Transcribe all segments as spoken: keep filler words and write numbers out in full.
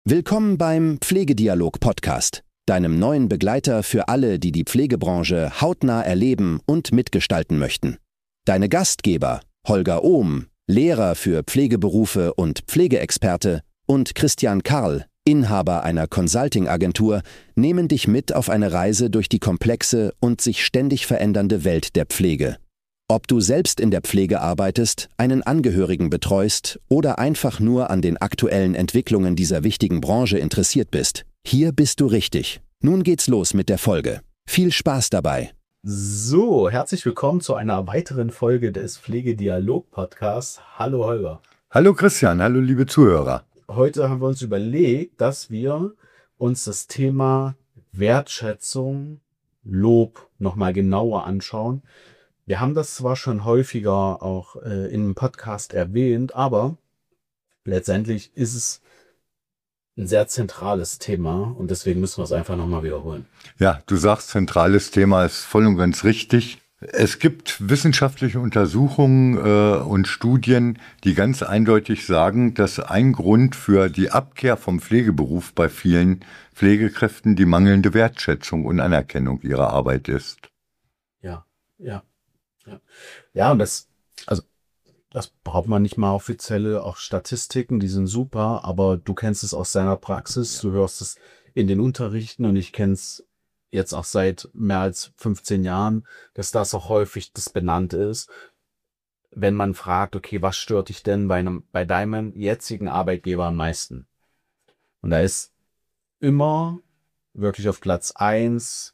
Willkommen beim Pflegedialog-Podcast, deinem neuen Begleiter für alle, die die Pflegebranche hautnah erleben und mitgestalten möchten. Deine Gastgeber Holger Ohm, Lehrer für Pflegeberufe und Pflegeexperte, und Christian Karl, Inhaber einer Consulting-Agentur, nehmen dich mit auf eine Reise durch die komplexe und sich ständig verändernde Welt der Pflege. Ob du selbst in der Pflege arbeitest, einen Angehörigen betreust oder einfach nur an den aktuellen Entwicklungen dieser wichtigen Branche interessiert bist, hier bist du richtig. Nun geht's los mit der Folge. Viel Spaß dabei! So, herzlich willkommen zu einer weiteren Folge des Pflegedialog-Podcasts. Hallo Holger. Hallo Christian, hallo liebe Zuhörer. Heute haben wir uns überlegt, dass wir uns das Thema Wertschätzung, Lob nochmal genauer anschauen. Wir haben das zwar schon häufiger auch äh, in einem Podcast erwähnt, aber letztendlich ist es ein sehr zentrales Thema und deswegen müssen wir es einfach nochmal wiederholen. Ja, du sagst, zentrales Thema ist voll und ganz richtig. Es gibt wissenschaftliche Untersuchungen äh, und Studien, die ganz eindeutig sagen, dass ein Grund für die Abkehr vom Pflegeberuf bei vielen Pflegekräften die mangelnde Wertschätzung und Anerkennung ihrer Arbeit ist. Ja, ja. Ja, ja, und das, also, das braucht man nicht mal offizielle, auch Statistiken, die sind super, aber du kennst es aus deiner Praxis, du hörst es in den Unterrichten und ich kenne es jetzt auch seit mehr als fünfzehn Jahren, dass das auch häufig das benannt ist, wenn man fragt, okay, was stört dich denn bei einem, bei deinem jetzigen Arbeitgeber am meisten? Und da ist immer wirklich auf Platz eins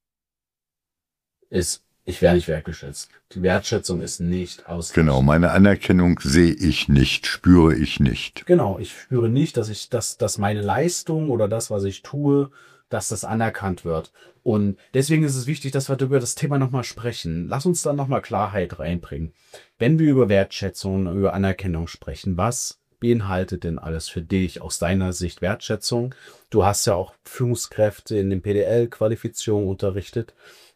ist, ich werde nicht wertgeschätzt. Die Wertschätzung ist nicht ausreichend. Genau, meine Anerkennung sehe ich nicht, spüre ich nicht. Genau, ich spüre nicht, dass ich, dass, dass meine Leistung oder das, was ich tue, dass das anerkannt wird. Und deswegen ist es wichtig, dass wir über das Thema nochmal sprechen. Lass uns da nochmal Klarheit reinbringen. Wenn wir über Wertschätzung, über Anerkennung sprechen, was beinhaltet denn alles für dich aus deiner Sicht Wertschätzung? Du hast ja auch Führungskräfte in den P D L-Qualifizierungen unterrichtet.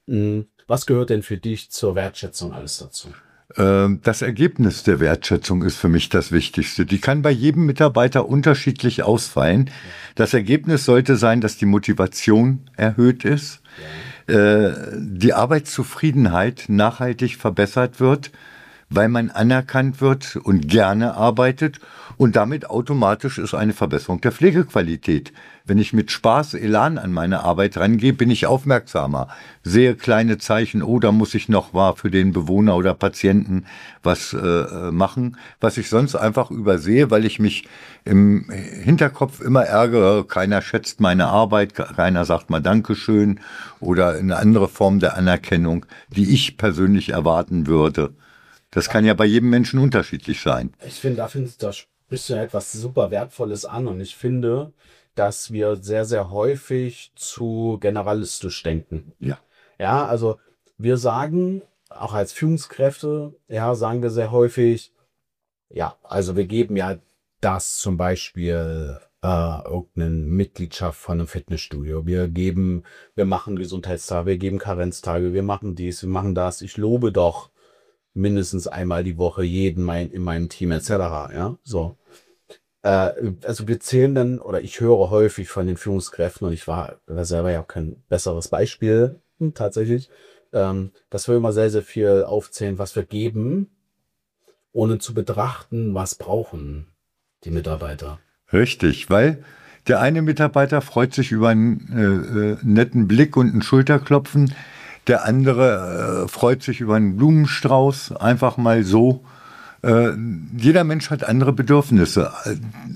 Was gehört denn für dich zur Wertschätzung alles dazu? Das Ergebnis der Wertschätzung ist für mich das Wichtigste. Die kann bei jedem Mitarbeiter unterschiedlich ausfallen. Das Ergebnis sollte sein, dass die Motivation erhöht ist, ja. Die Arbeitszufriedenheit nachhaltig verbessert wird, weil man anerkannt wird und gerne arbeitet und damit automatisch ist eine Verbesserung der Pflegequalität. Wenn ich mit Spaß, Elan an meine Arbeit rangehe, bin ich aufmerksamer, sehe kleine Zeichen, oh, da muss ich noch mal für den Bewohner oder Patienten was äh, machen, was ich sonst einfach übersehe, weil ich mich im Hinterkopf immer ärgere, keiner schätzt meine Arbeit, keiner sagt mal Dankeschön oder eine andere Form der Anerkennung, die ich persönlich erwarten würde. Das kann ja bei jedem Menschen unterschiedlich sein. Ich finde, da, findest, da sprichst du ja etwas super Wertvolles an und ich finde, dass wir sehr, sehr häufig zu generalistisch denken. Ja. Ja, also wir sagen, auch als Führungskräfte, ja, sagen wir sehr häufig, ja, also wir geben ja das zum Beispiel äh, irgendeine Mitgliedschaft von einem Fitnessstudio. Wir geben, wir machen Gesundheitstage, wir geben Karenztage, wir machen dies, wir machen das. Ich lobe doch mindestens einmal die Woche jeden mein, in meinem Team et cetera. Ja, so. Äh, also wir zählen dann, oder ich höre häufig von den Führungskräften, und ich war, war selber ja auch kein besseres Beispiel, hm, tatsächlich, ähm, dass wir immer sehr, sehr viel aufzählen, was wir geben, ohne zu betrachten, was brauchen die Mitarbeiter. Richtig, weil der eine Mitarbeiter freut sich über einen äh, netten Blick und ein Schulterklopfen, der andere äh, freut sich über einen Blumenstrauß, einfach mal so. Äh, jeder Mensch hat andere Bedürfnisse äh,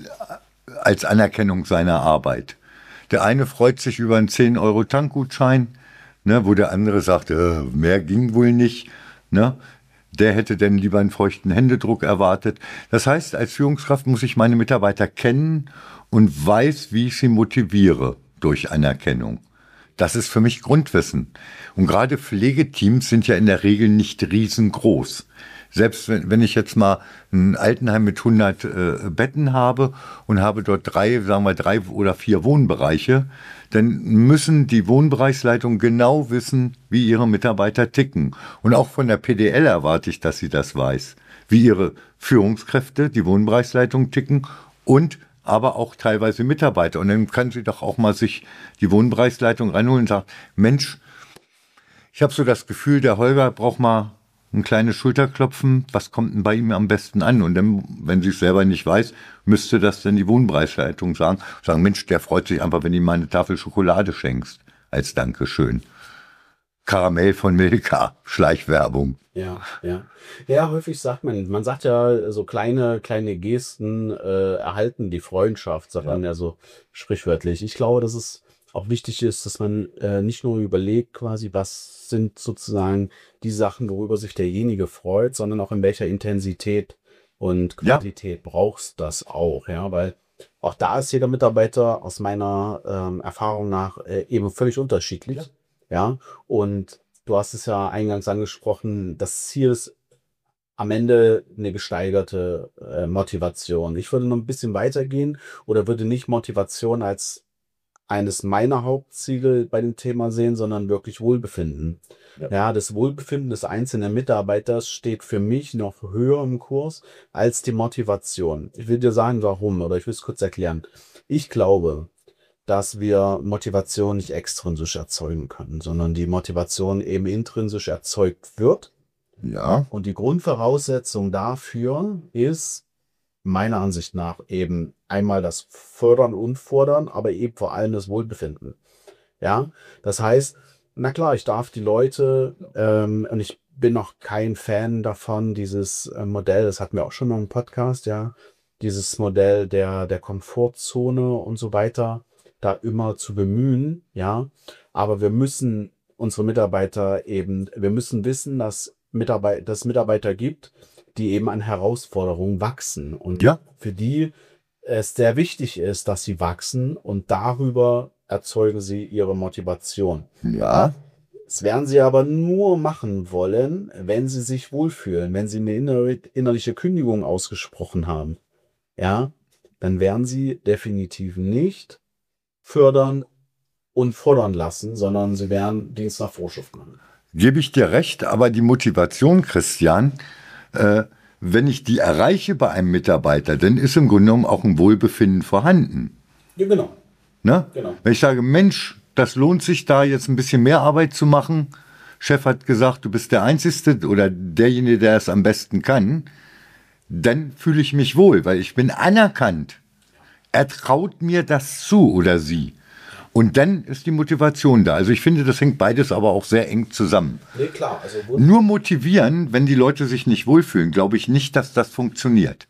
als Anerkennung seiner Arbeit. Der eine freut sich über einen zehn Euro Tankgutschein, ne, wo der andere sagt, äh, mehr ging wohl nicht. Ne? Der hätte denn lieber einen feuchten Händedruck erwartet. Das heißt, als Führungskraft muss ich meine Mitarbeiter kennen und weiß, wie ich sie motiviere durch Anerkennung. Das ist für mich Grundwissen. Und gerade Pflegeteams sind ja in der Regel nicht riesengroß. Selbst wenn, wenn ich jetzt mal ein Altenheim mit hundert äh, Betten habe und habe dort drei, sagen wir drei oder vier Wohnbereiche, dann müssen die Wohnbereichsleitungen genau wissen, wie ihre Mitarbeiter ticken. Und auch von der P D L erwarte ich, dass sie das weiß, wie ihre Führungskräfte, die Wohnbereichsleitung ticken und aber auch teilweise Mitarbeiter. Und dann kann sie doch auch mal sich die Wohnbereichsleitung reinholen und sagen, Mensch, ich habe so das Gefühl, der Holger braucht mal ein kleines Schulterklopfen, was kommt denn bei ihm am besten an? Und dann, wenn sie es selber nicht weiß, müsste das dann die Wohnbereichsleitung sagen. Sagen, Mensch, der freut sich einfach, wenn du ihm mal eine Tafel Schokolade schenkst. Als Dankeschön. Karamell von Milka, Schleichwerbung. Ja, ja. Ja, häufig sagt man, man sagt ja, so kleine, kleine Gesten äh, erhalten die Freundschaft, sagt Ja. man ja so sprichwörtlich. Ich glaube, dass es auch wichtig ist, dass man äh, nicht nur überlegt, quasi, was sind sozusagen die Sachen, worüber sich derjenige freut, sondern auch in welcher Intensität und Ja. Qualität brauchst das auch, ja, weil auch da ist jeder Mitarbeiter aus meiner ähm, Erfahrung nach äh, eben völlig unterschiedlich, ja, und du hast es ja eingangs angesprochen, das Ziel ist am Ende eine gesteigerte äh, Motivation. Ich würde noch ein bisschen weitergehen oder würde nicht Motivation als eines meiner Hauptziele bei dem Thema sehen, sondern wirklich Wohlbefinden. Ja. Ja, das Wohlbefinden des einzelnen Mitarbeiters steht für mich noch höher im Kurs als die Motivation. Ich will dir sagen, warum, oder ich will es kurz erklären. Ich glaube, dass wir Motivation nicht extrinsisch erzeugen können, sondern die Motivation eben intrinsisch erzeugt wird. Ja. Und die Grundvoraussetzung dafür ist meiner Ansicht nach eben einmal das Fördern und Fordern, aber eben vor allem das Wohlbefinden. Ja, das heißt, na klar, ich darf die Leute, ähm, und ich bin noch kein Fan davon, dieses äh, Modell, das hatten wir auch schon mal im Podcast, ja, dieses Modell der, der Komfortzone und so weiter, da immer zu bemühen, ja, aber wir müssen unsere Mitarbeiter eben, wir müssen wissen, dass Mitarbeiter, dass es Mitarbeiter gibt, die eben an Herausforderungen wachsen und Ja. für die es sehr wichtig ist, dass sie wachsen und darüber erzeugen sie ihre Motivation. Ja. Das werden sie aber nur machen wollen, wenn sie sich wohlfühlen, wenn sie eine innere, innerliche Kündigung ausgesprochen haben. Ja, dann werden sie definitiv nicht fördern und fordern lassen, sondern sie werden Dienst nach Vorschrift machen. Gebe ich dir recht, aber die Motivation, Christian, äh, wenn ich die erreiche bei einem Mitarbeiter, dann ist im Grunde genommen auch ein Wohlbefinden vorhanden. Ja, genau. Ne? Genau. Wenn ich sage, Mensch, das lohnt sich da jetzt ein bisschen mehr Arbeit zu machen, Chef hat gesagt, du bist der Einzige oder derjenige, der es am besten kann, dann fühle ich mich wohl, weil ich bin anerkannt. Er traut mir das zu oder sie. Und dann ist die Motivation da. Also ich finde, das hängt beides aber auch sehr eng zusammen. Nee, klar. Also Nur motivieren, wenn die Leute sich nicht wohlfühlen, glaube ich nicht, dass das funktioniert.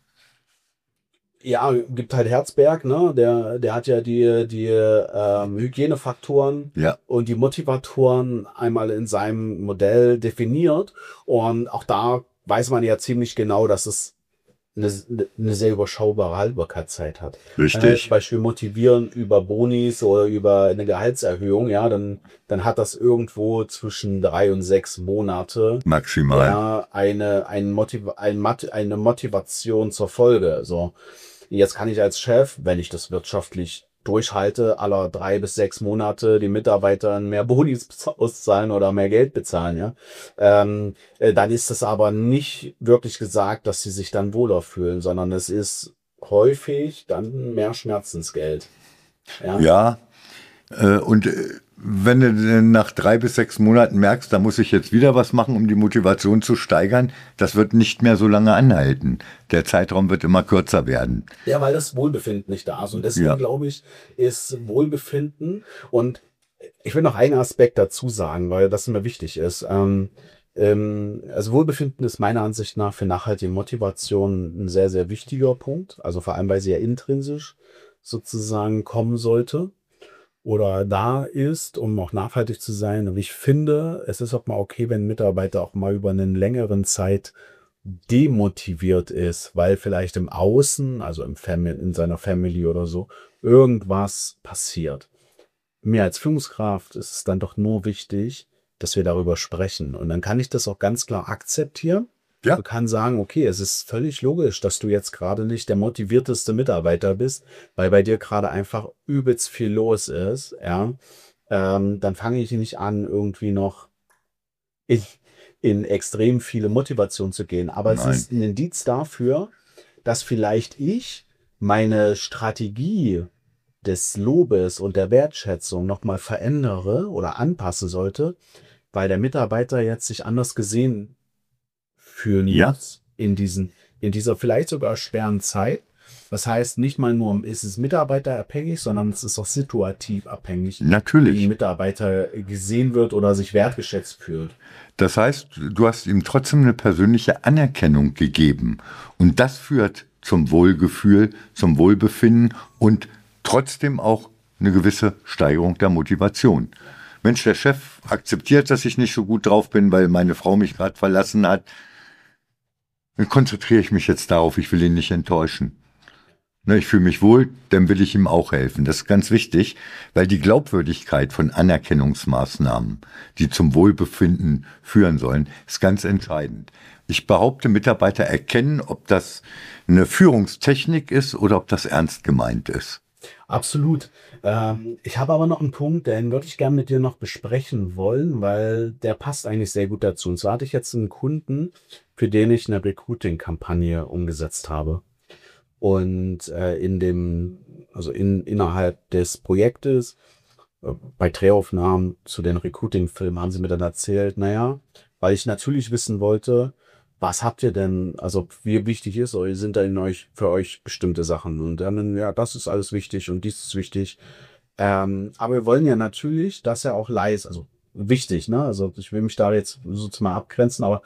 ja, gibt halt Herzberg, ne? Der, der hat ja die, die ähm, Hygienefaktoren Ja. und die Motivatoren einmal in seinem Modell definiert. Und auch da weiß man ja ziemlich genau, dass es eine, eine sehr überschaubare Haltbarkeitszeit hat. Richtig. Wenn wir zum Beispiel motivieren über Bonis oder über eine Gehaltserhöhung, ja, dann, dann hat das irgendwo zwischen drei und sechs Monate Maximal. ja, eine, ein Motiv ein Mat eine Motivation zur Folge. So, jetzt kann ich als Chef, wenn ich das wirtschaftlich durchhalte, aller drei bis sechs Monate die Mitarbeitern mehr Bonis auszahlen oder mehr Geld bezahlen, ja, ähm, äh, dann ist es aber nicht wirklich gesagt, dass sie sich dann wohler fühlen, sondern es ist häufig dann mehr Schmerzensgeld. Ja, Ja, äh, und äh, wenn du dann nach drei bis sechs Monaten merkst, da muss ich jetzt wieder was machen, um die Motivation zu steigern, das wird nicht mehr so lange anhalten. Der Zeitraum wird immer kürzer werden. Ja, weil das Wohlbefinden nicht da ist. Und deswegen Ja. glaube ich, ist Wohlbefinden. Und ich will noch einen Aspekt dazu sagen, weil das mir wichtig ist. Ähm, ähm, also Wohlbefinden ist meiner Ansicht nach für nachhaltige Motivation ein sehr, sehr wichtiger Punkt. Also vor allem, weil sie ja intrinsisch sozusagen kommen sollte oder da ist, um auch nachhaltig zu sein. Und ich finde, es ist auch mal okay, wenn ein Mitarbeiter auch mal über einen längeren Zeit demotiviert ist, weil vielleicht im Außen, also im Family, in seiner Family oder so, irgendwas passiert. Mir als Führungskraft ist es dann doch nur wichtig, dass wir darüber sprechen. Und dann kann ich das auch ganz klar akzeptieren. Ja. Du kannst sagen, okay, es ist völlig logisch, dass du jetzt gerade nicht der motivierteste Mitarbeiter bist, weil bei dir gerade einfach übelst viel los ist. Ja, ähm, dann fange ich nicht an, irgendwie noch in, in extrem viele Motivation zu gehen. Aber Nein. es ist ein Indiz dafür, dass vielleicht ich meine Strategie des Lobes und der Wertschätzung nochmal verändere oder anpassen sollte, weil der Mitarbeiter jetzt sich anders gesehen fühlen Ja. muss in diesen, in dieser vielleicht sogar schweren Zeit. Das heißt, nicht mal nur ist es mitarbeiterabhängig, sondern es ist auch situativ abhängig, wie ein Natürlich. Mitarbeiter gesehen wird oder sich wertgeschätzt fühlt. Das heißt, du hast ihm trotzdem eine persönliche Anerkennung gegeben. Und das führt zum Wohlgefühl, zum Wohlbefinden und trotzdem auch eine gewisse Steigerung der Motivation. Mensch, der Chef akzeptiert, dass ich nicht so gut drauf bin, weil meine Frau mich gerade verlassen hat. Dann konzentriere ich mich jetzt darauf, ich will ihn nicht enttäuschen. Ne, ich fühle mich wohl, dann will ich ihm auch helfen. Das ist ganz wichtig, weil die Glaubwürdigkeit von Anerkennungsmaßnahmen, die zum Wohlbefinden führen sollen, ist ganz entscheidend. Ich behaupte, Mitarbeiter erkennen, ob das eine Führungstechnik ist oder ob das ernst gemeint ist. Absolut. Ähm, ich habe aber noch einen Punkt, den würde ich gerne mit dir noch besprechen wollen, weil der passt eigentlich sehr gut dazu. Und zwar hatte ich jetzt einen Kunden, für den ich eine Recruiting-Kampagne umgesetzt habe. Und äh, in dem, also in, innerhalb des Projektes, äh, bei Drehaufnahmen zu den Recruiting-Filmen, haben sie mir dann erzählt, naja, weil ich natürlich wissen wollte, was habt ihr denn, also wie wichtig ist euch, sind da in euch, für euch bestimmte Sachen? Und dann, ja, das ist alles wichtig und dies ist wichtig. Ähm, aber wir wollen ja natürlich, dass er auch leise, also wichtig, ne? Also ich will mich da jetzt sozusagen mal abgrenzen, aber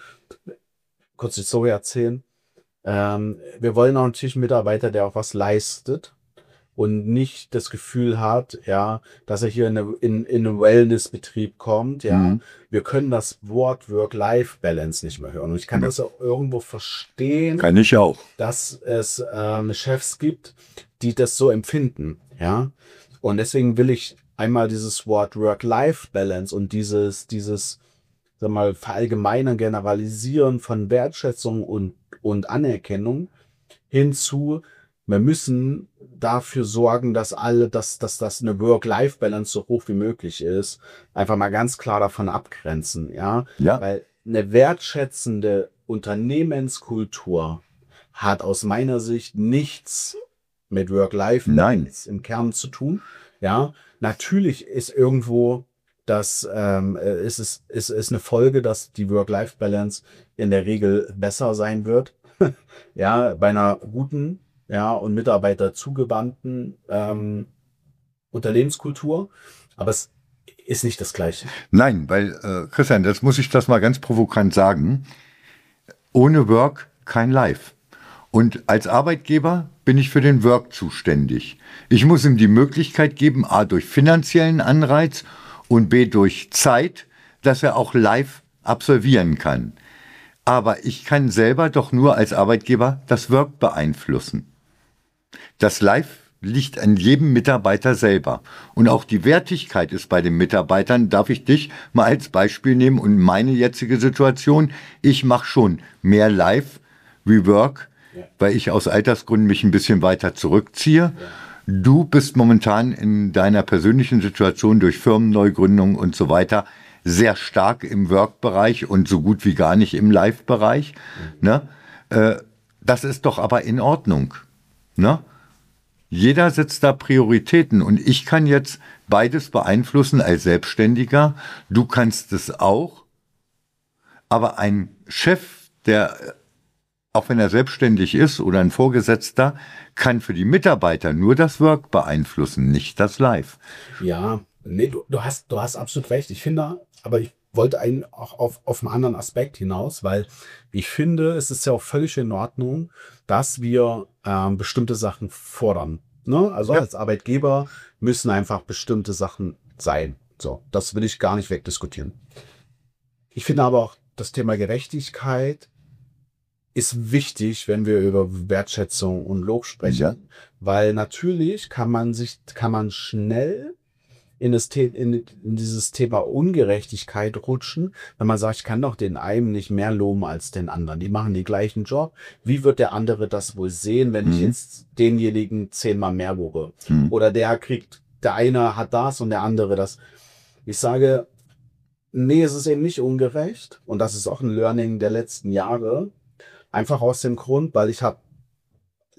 kurz die Story erzählen. Ähm, wir wollen auch natürlich einen Mitarbeiter, der auch was leistet und nicht das Gefühl hat, ja, dass er hier in, eine, in, in einen Wellnessbetrieb kommt, ja. Mhm. Wir können das Wort Work-Life-Balance nicht mehr hören. Und ich kann Ja. das auch irgendwo verstehen, Kann ich auch. dass es ähm, Chefs gibt, die das so empfinden, ja. Und deswegen will ich einmal dieses Wort Work-Life-Balance und dieses, dieses, sag mal, Verallgemeinern, Generalisieren von Wertschätzung und, und Anerkennung hinzu, wir müssen dafür sorgen, dass alle, dass, dass das eine Work-Life-Balance so hoch wie möglich ist, einfach mal ganz klar davon abgrenzen, ja. Ja. Weil eine wertschätzende Unternehmenskultur hat aus meiner Sicht nichts mit Work-Life-Balance im Kern zu tun. Ja, natürlich ist irgendwo das, ähm, äh, ist es ist, ist eine Folge, dass die Work-Life-Balance in der Regel besser sein wird. Ja, bei einer guten, ja, und Mitarbeiter zugewandten ähm, Unternehmenskultur. Aber es ist nicht das Gleiche. Nein, weil, äh, Christian, das muss ich das mal ganz provokant sagen. Ohne Work kein Life. Und als Arbeitgeber bin ich für den Work zuständig. Ich muss ihm die Möglichkeit geben, a, durch finanziellen Anreiz und b, durch Zeit, dass er auch live absolvieren kann. Aber ich kann selber doch nur als Arbeitgeber das Work beeinflussen. Das Live liegt an jedem Mitarbeiter selber. Und auch die Wertigkeit ist bei den Mitarbeitern, darf ich dich mal als Beispiel nehmen und meine jetzige Situation. Ich mache schon mehr Live wie Work, ja, weil ich aus Altersgründen mich ein bisschen weiter zurückziehe. Ja. Du bist momentan in deiner persönlichen Situation durch Firmenneugründung und so weiter sehr stark im Work-Bereich und so gut wie gar nicht im Live-Bereich. Mhm. Ne? Äh, das ist doch aber in Ordnung. Ne? Jeder setzt da Prioritäten und ich kann jetzt beides beeinflussen als Selbstständiger. Du kannst es auch. Aber ein Chef, der, auch wenn er selbstständig ist oder ein Vorgesetzter, kann für die Mitarbeiter nur das Work beeinflussen, nicht das Live. Ja, nee, du, du hast, du hast absolut recht. Ich finde, aber ich wollte einen auch auf, auf einen anderen Aspekt hinaus, weil ich finde, es ist ja auch völlig in Ordnung, dass wir ähm, bestimmte Sachen fordern. Ne? Also ja, als Arbeitgeber müssen einfach bestimmte Sachen sein. So, das will ich gar nicht wegdiskutieren. Ich finde aber auch, das Thema Gerechtigkeit ist wichtig, wenn wir über Wertschätzung und Lob sprechen, ja, weil natürlich kann man sich, kann man schnell in, das The- in, in dieses Thema Ungerechtigkeit rutschen, wenn man sagt, ich kann doch den einen nicht mehr loben als den anderen. Die machen den gleichen Job. Wie wird der andere das wohl sehen, wenn mhm. ich jetzt denjenigen zehnmal mehr lobe? Mhm. Oder der kriegt, der eine hat das und der andere das. Ich sage, nee, es ist eben nicht ungerecht. Und das ist auch ein Learning der letzten Jahre. Einfach aus dem Grund, weil ich habe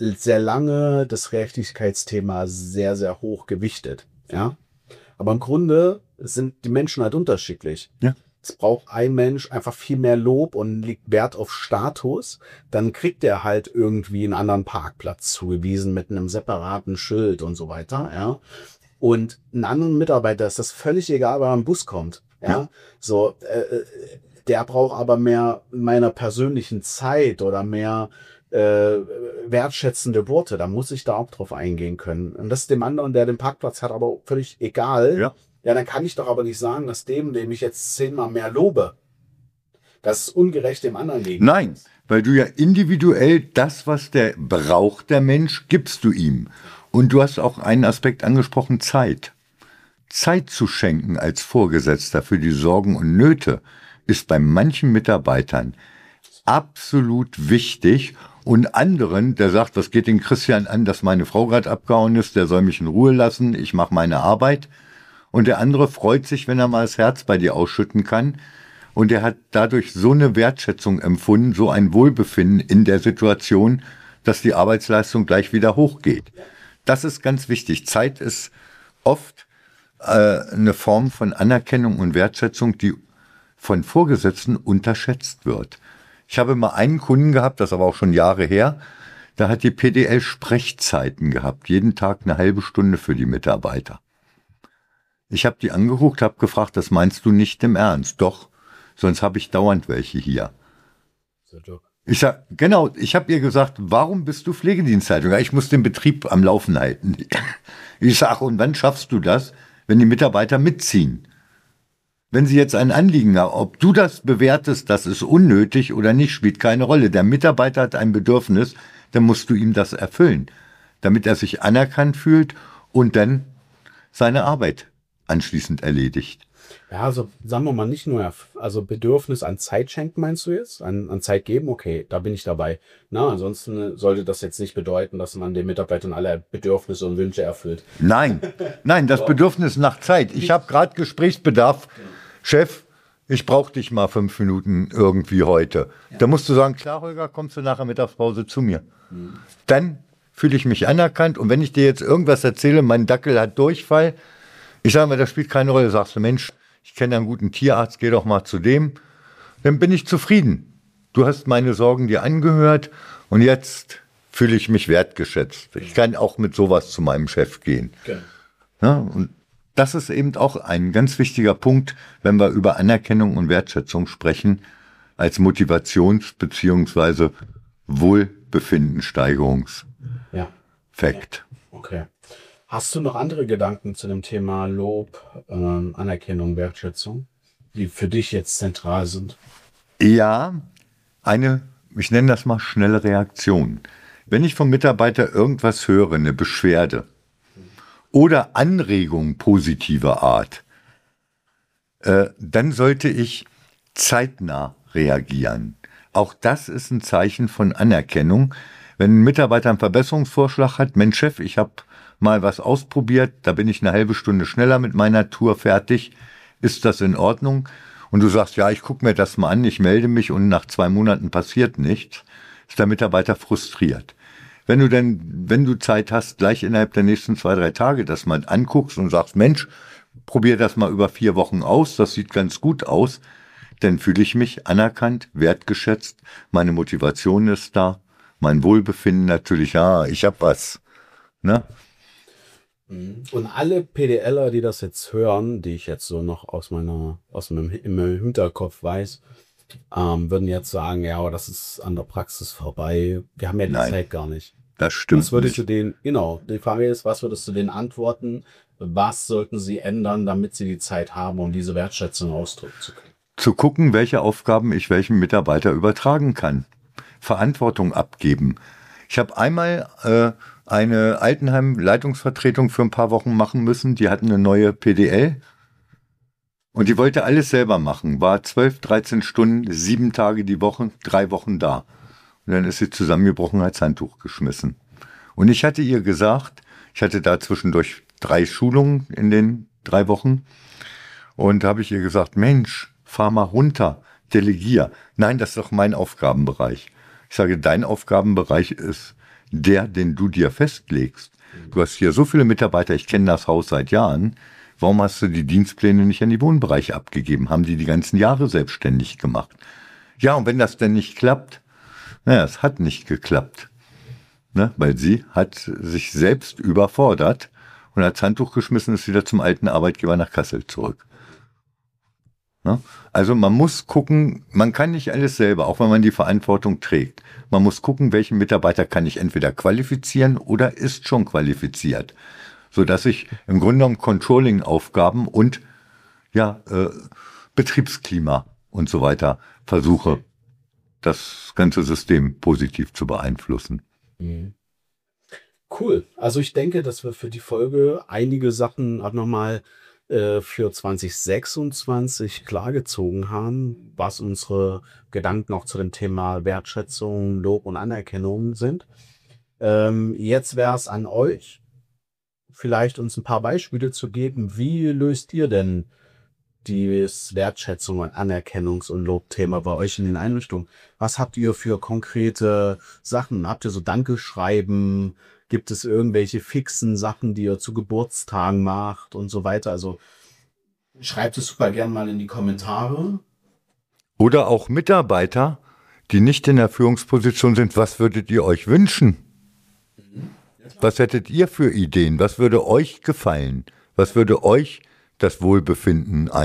sehr lange das Gerechtigkeitsthema sehr, sehr hoch gewichtet. Ja. Aber im Grunde sind die Menschen halt unterschiedlich. Ja. Es braucht ein Mensch einfach viel mehr Lob und legt Wert auf Status. Dann kriegt er halt irgendwie einen anderen Parkplatz zugewiesen mit einem separaten Schild und so weiter. Ja. Und einen anderen Mitarbeiter ist das völlig egal, weil er am Bus kommt. Ja. ja. So, äh, der braucht aber mehr meiner persönlichen Zeit oder mehr äh, wertschätzende Worte. Da muss ich da auch drauf eingehen können. Und das ist dem anderen, der den Parkplatz hat, aber völlig egal. Ja. Ja, dann kann ich doch aber nicht sagen, dass dem, dem ich jetzt zehnmal mehr lobe, das ist ungerecht dem anderen gegenüber. Nein, weil du ja individuell das, was der braucht, der Mensch, gibst du ihm. Und du hast auch einen Aspekt angesprochen, Zeit. Zeit zu schenken als Vorgesetzter für die Sorgen und Nöte ist bei manchen Mitarbeitern absolut wichtig. Und anderen, der sagt, was geht den Christian an, dass meine Frau gerade abgehauen ist, der soll mich in Ruhe lassen, ich mache meine Arbeit. Und der andere freut sich, wenn er mal das Herz bei dir ausschütten kann. Und er hat dadurch so eine Wertschätzung empfunden, so ein Wohlbefinden in der Situation, dass die Arbeitsleistung gleich wieder hochgeht. Das ist ganz wichtig. Zeit ist oft äh, eine Form von Anerkennung und Wertschätzung, die von Vorgesetzten unterschätzt wird. Ich habe mal einen Kunden gehabt, das ist aber auch schon Jahre her, da hat die P D L Sprechzeiten gehabt, jeden Tag eine halbe Stunde für die Mitarbeiter. Ich habe die angeguckt, habe gefragt, das meinst du nicht im Ernst? Doch, sonst habe ich dauernd welche hier. Ich sag, genau, ich habe ihr gesagt, warum bist du Pflegedienstleitung? Ja, ich muss den Betrieb am Laufen halten. Ich sage, und wann schaffst du das, wenn die Mitarbeiter mitziehen? Wenn sie jetzt ein Anliegen haben, ob du das bewertest, das ist unnötig oder nicht, spielt keine Rolle. Der Mitarbeiter hat ein Bedürfnis, dann musst du ihm das erfüllen, damit er sich anerkannt fühlt und dann seine Arbeit anschließend erledigt. Ja, also sagen wir mal nicht nur, also Bedürfnis an Zeit schenken, meinst du jetzt? An, an Zeit geben? Okay, da bin ich dabei. Na, ansonsten sollte das jetzt nicht bedeuten, dass man den Mitarbeitern alle Bedürfnisse und Wünsche erfüllt. Nein, nein, das Bedürfnis nach Zeit. Ich habe gerade Gesprächsbedarf. Chef, ich brauche dich mal fünf Minuten irgendwie heute. Ja. Da musst du sagen, klar, Holger, kommst du nach der Mittagspause zu mir. Mhm. Dann fühle ich mich anerkannt. Und wenn ich dir jetzt irgendwas erzähle, mein Dackel hat Durchfall, ich sage mir, das spielt keine Rolle. Sagst du, Mensch, ich kenne einen guten Tierarzt, geh doch mal zu dem. Dann bin ich zufrieden. Du hast meine Sorgen dir angehört und jetzt fühle ich mich wertgeschätzt. Ich kann auch mit sowas zu meinem Chef gehen. Okay. Ja, und das ist eben auch ein ganz wichtiger Punkt, wenn wir über Anerkennung und Wertschätzung sprechen, als Motivations- bzw. Wohlbefindensteigerungsfakt. Ja. Okay. Hast du noch andere Gedanken zu dem Thema Lob, ähm, Anerkennung, Wertschätzung, die für dich jetzt zentral sind? Ja, eine, ich nenne das mal schnelle Reaktion. Wenn ich vom Mitarbeiter irgendwas höre, eine Beschwerde oder Anregung positiver Art, äh, dann sollte ich zeitnah reagieren. Auch das ist ein Zeichen von Anerkennung. Wenn ein Mitarbeiter einen Verbesserungsvorschlag hat, Mensch Chef, ich habe mal was ausprobiert, da bin ich eine halbe Stunde schneller mit meiner Tour fertig, ist das in Ordnung? Und du sagst, ja, ich gucke mir das mal an, ich melde mich und nach zwei Monaten passiert nichts, ist der Mitarbeiter frustriert. Wenn du denn, wenn du Zeit hast, gleich innerhalb der nächsten zwei, drei Tage das mal anguckst und sagst, Mensch, probier das mal über vier Wochen aus, das sieht ganz gut aus, dann fühle ich mich anerkannt, wertgeschätzt, meine Motivation ist da, mein Wohlbefinden natürlich, ja, ich hab was, ne? Und alle PDLer, die das jetzt hören, die ich jetzt so noch aus meiner, aus meinem Hinterkopf weiß, ähm, würden jetzt sagen, ja, aber das ist an der Praxis vorbei. Wir haben ja die Nein, Zeit gar nicht. Das stimmt. Was würdest nicht. du denen, genau, die Frage ist, was würdest du denen antworten? Was sollten sie ändern, damit sie die Zeit haben, um diese Wertschätzung ausdrücken zu können? Zu gucken, welche Aufgaben ich welchem Mitarbeiter übertragen kann. Verantwortung abgeben. Ich habe einmal äh, eine Altenheim-Leitungsvertretung für ein paar Wochen machen müssen. Die hatten eine neue P D L und die wollte alles selber machen. War zwölf, dreizehn Stunden, sieben Tage die Woche, drei Wochen da. Und dann ist sie zusammengebrochen, als Handtuch geschmissen. Und ich hatte ihr gesagt, ich hatte da zwischendurch drei Schulungen in den drei Wochen und habe ich ihr gesagt, Mensch, fahr mal runter, delegier. Nein, das ist doch mein Aufgabenbereich. Ich sage, dein Aufgabenbereich ist, der, den du dir festlegst. Du hast hier so viele Mitarbeiter, ich kenne das Haus seit Jahren. Warum hast du die Dienstpläne nicht an die Wohnbereiche abgegeben? Haben die die ganzen Jahre selbstständig gemacht? Ja, und wenn das denn nicht klappt, naja, es hat nicht geklappt. Ne? Weil sie hat sich selbst überfordert und als Handtuch geschmissen, ist wieder zum alten Arbeitgeber nach Kassel zurück. Ne? Also man muss gucken, man kann nicht alles selber, auch wenn man die Verantwortung trägt. Man muss gucken, welchen Mitarbeiter kann ich entweder qualifizieren oder ist schon qualifiziert. Sodass ich im Grunde genommen Controlling-Aufgaben und ja, äh, Betriebsklima und so weiter versuche, das ganze System positiv zu beeinflussen. Mhm. Cool. Also ich denke, dass wir für die Folge einige Sachen auch nochmal äh, für zwanzig sechsundzwanzig klargezogen haben, was unsere Gedanken auch zu dem Thema Wertschätzung, Lob und Anerkennung sind. Ähm, jetzt wäre es an euch, vielleicht uns ein paar Beispiele zu geben. Wie löst ihr denn dieses Wertschätzung und Anerkennungs- und Lobthema bei euch in den Einrichtungen? Was habt ihr für konkrete Sachen? Habt ihr so Dankeschreiben? Gibt es irgendwelche fixen Sachen, die ihr zu Geburtstagen macht und so weiter? Also schreibt es super gerne mal in die Kommentare. Oder auch Mitarbeiter, die nicht in der Führungsposition sind, was würdet ihr euch wünschen? Was hättet ihr für Ideen? Was würde euch gefallen? Was würde euch das Wohlbefinden